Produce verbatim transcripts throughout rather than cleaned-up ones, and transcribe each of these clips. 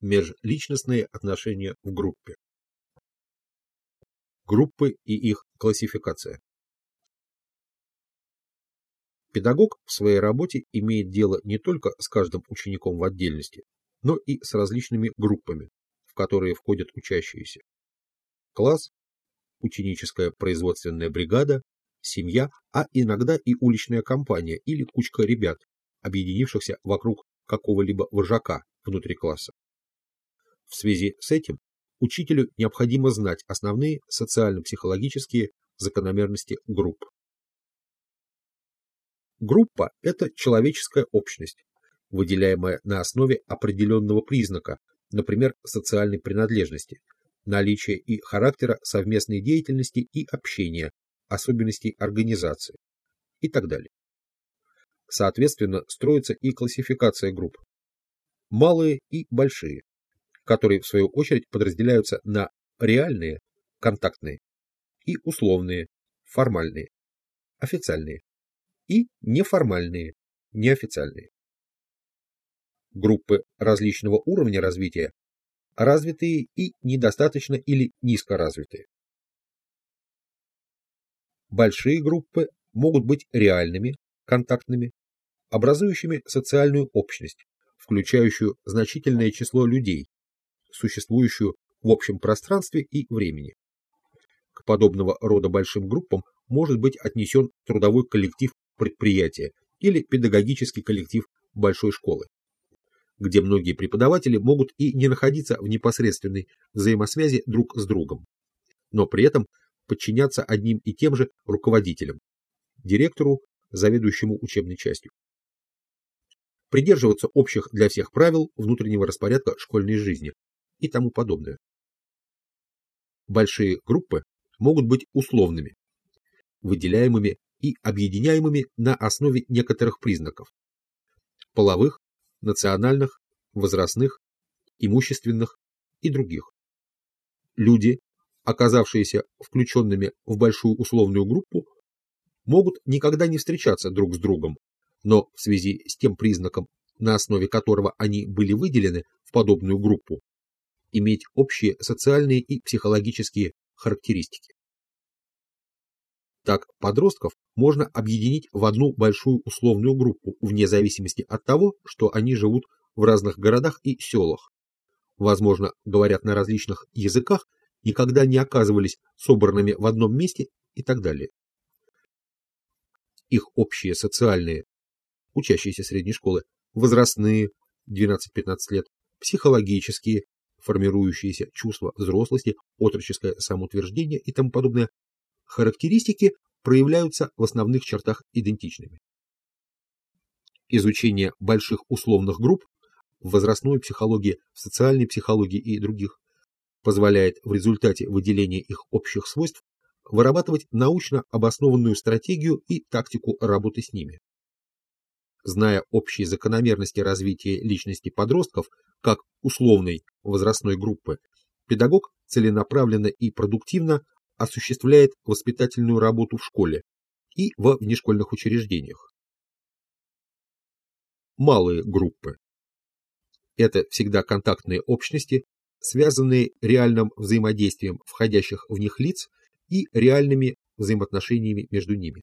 Межличностные отношения в группе. Группы и их классификация. Педагог в своей работе имеет дело не только с каждым учеником в отдельности, но и с различными группами, в которые входят учащиеся. Класс, ученическая производственная бригада, семья, а иногда и уличная компания или кучка ребят, объединившихся вокруг какого-либо вожака внутри класса. В связи с этим учителю необходимо знать основные социально-психологические закономерности групп. Группа – это человеческая общность, выделяемая на основе определенного признака, например, социальной принадлежности, наличия и характера совместной деятельности и общения, особенностей организации и так далее. Соответственно, строится и классификация групп. Малые и большие, которые в свою очередь подразделяются на реальные, контактные, и условные, формальные, официальные, и неформальные, неофициальные. Группы различного уровня развития – развитые и недостаточно или низкоразвитые. Большие группы могут быть реальными, контактными, образующими социальную общность, включающую значительное число людей, существующую в общем пространстве и времени. К подобного рода большим группам может быть отнесен трудовой коллектив предприятия или педагогический коллектив большой школы, где многие преподаватели могут и не находиться в непосредственной взаимосвязи друг с другом, но при этом подчиняться одним и тем же руководителям, директору, заведующему учебной частью. Придерживаться общих для всех правил внутреннего распорядка школьной жизни и тому подобное. Большие группы могут быть условными, выделяемыми и объединяемыми на основе некоторых признаков – половых, национальных, возрастных, имущественных и других. Люди, оказавшиеся включенными в большую условную группу, могут никогда не встречаться друг с другом, но в связи с тем признаком, на основе которого они были выделены в подобную группу, иметь общие социальные и психологические характеристики. Так, подростков можно объединить в одну большую условную группу вне зависимости от того, что они живут в разных городах и селах, возможно, говорят на различных языках, никогда не оказывались собранными в одном месте и так далее. Их общие социальные, учащиеся средней школы, возрастные, двенадцать-пятнадцать лет, психологические, формирующиеся чувства взрослости, отроческое самоутверждение и тому подобное, характеристики проявляются в основных чертах идентичными. Изучение больших условных групп в возрастной психологии, в социальной психологии и других позволяет в результате выделения их общих свойств вырабатывать научно обоснованную стратегию и тактику работы с ними. Зная общие закономерности развития личности подростков как условной возрастной группы, педагог целенаправленно и продуктивно осуществляет воспитательную работу в школе и во внешкольных учреждениях. Малые группы – это всегда контактные общности, связанные реальным взаимодействием входящих в них лиц и реальными взаимоотношениями между ними.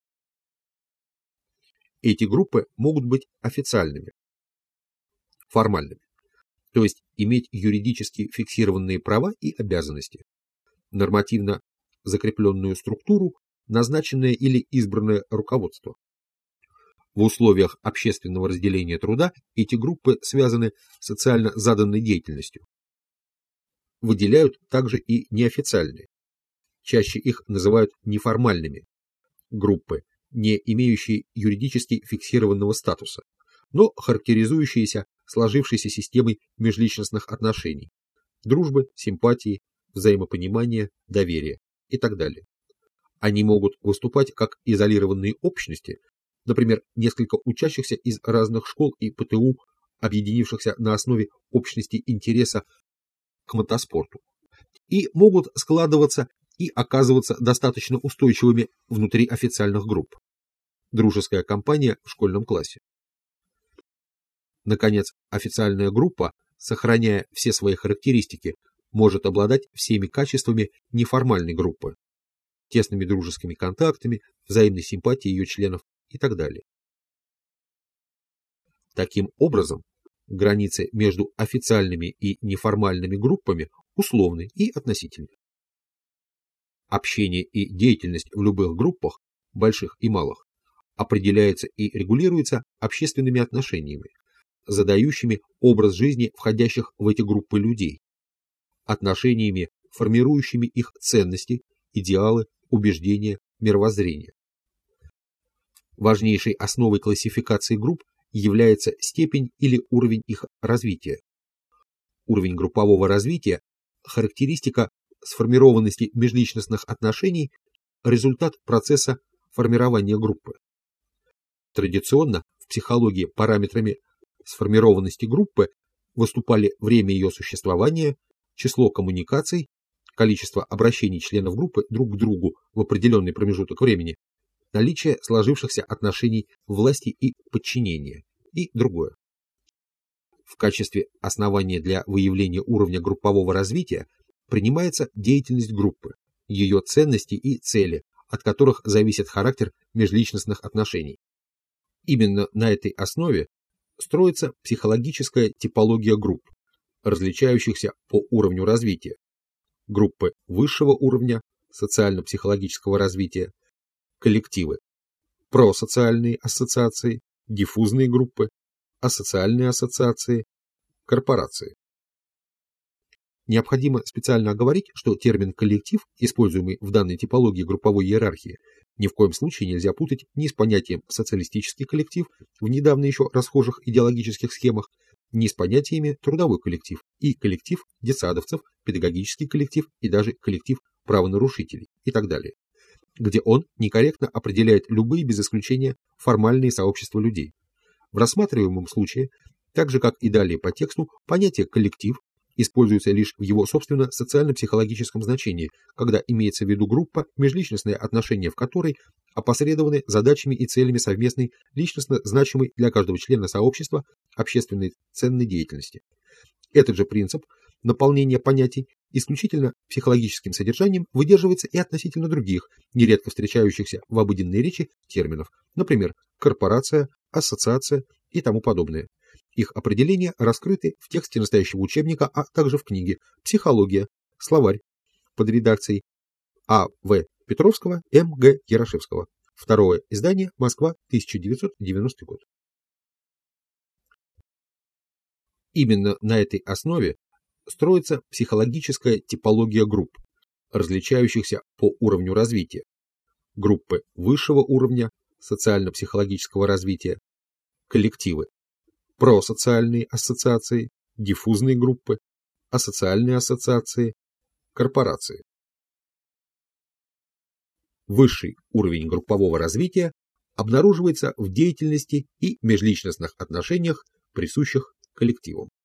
Эти группы могут быть официальными, формальными, то есть иметь юридически фиксированные права и обязанности, нормативно закрепленную структуру, назначенное или избранное руководство. В условиях общественного разделения труда эти группы связаны с социально заданной деятельностью. Выделяют также и неофициальные. Чаще их называют неформальными. Группы, не имеющие юридически фиксированного статуса, но характеризующиеся сложившейся системой межличностных отношений, дружбы, симпатии, взаимопонимания, доверия и так далее. Они могут выступать как изолированные общности, например, несколько учащихся из разных школ и ПТУ, объединившихся на основе общности интереса к мотоспорту, и могут складываться и оказываться достаточно устойчивыми внутри официальных групп. Дружеская компания в школьном классе. Наконец, официальная группа сохраняя все свои характеристики, может обладать всеми качествами неформальной группы, тесными дружескими контактами, взаимной симпатией ее членов и так далее. Таким образом, границы между официальными и неформальными группами условны и относительны. Общение и деятельность в любых группах, больших и малых, определяется и регулируется общественными отношениями, задающими образ жизни входящих в эти группы людей, отношениями, формирующими их ценности, идеалы, убеждения, мировоззрение. Важнейшей основой классификации групп является степень или уровень их развития. Уровень группового развития – характеристика сформированности межличностных отношений, результат процесса формирования группы. Традиционно в психологии параметрами сформированности группы выступали время ее существования, число коммуникаций, количество обращений членов группы друг к другу в определенный промежуток времени, наличие сложившихся отношений власти и подчинения и другое. В качестве основания для выявления уровня группового развития принимается деятельность группы, ее ценности и цели, от которых зависит характер межличностных отношений. Именно на этой основе строится психологическая типология групп, различающихся по уровню развития. Группы высшего уровня социально-психологического развития, коллективы, просоциальные ассоциации, диффузные группы, асоциальные ассоциации, корпорации. Необходимо специально оговорить, что термин «коллектив», используемый в данной типологии групповой иерархии, ни в коем случае нельзя путать ни с понятием «социалистический коллектив» в недавно еще расхожих идеологических схемах, ни с понятиями «трудовой коллектив» и коллектив детсадовцев, педагогический коллектив и даже коллектив правонарушителей и так далее, где он некорректно определяет любые без исключения формальные сообщества людей. В рассматриваемом случае, так же как и далее по тексту, понятие «коллектив» используется лишь в его собственно социально-психологическом значении, когда имеется в виду группа, межличностные отношения в которой опосредованы задачами и целями совместной, личностно значимой для каждого члена сообщества общественной ценной деятельности. Этот же принцип наполнения понятий исключительно психологическим содержанием выдерживается и относительно других, нередко встречающихся в обыденной речи терминов, например, корпорация, ассоциация и тому подобное. Их определения раскрыты в тексте настоящего учебника, а также в книге «Психология. Словарь» под редакцией А В Петровского, М Г Ярошевского. Второе издание, Москва, тысяча девятьсот девяностый год. Именно на этой основе строится психологическая типология групп, различающихся по уровню развития. Группы высшего уровня социально-психологического развития, коллективы, просоциальные ассоциации, диффузные группы, асоциальные ассоциации, корпорации. Высший уровень группового развития обнаруживается в деятельности и межличностных отношениях, присущих коллективам.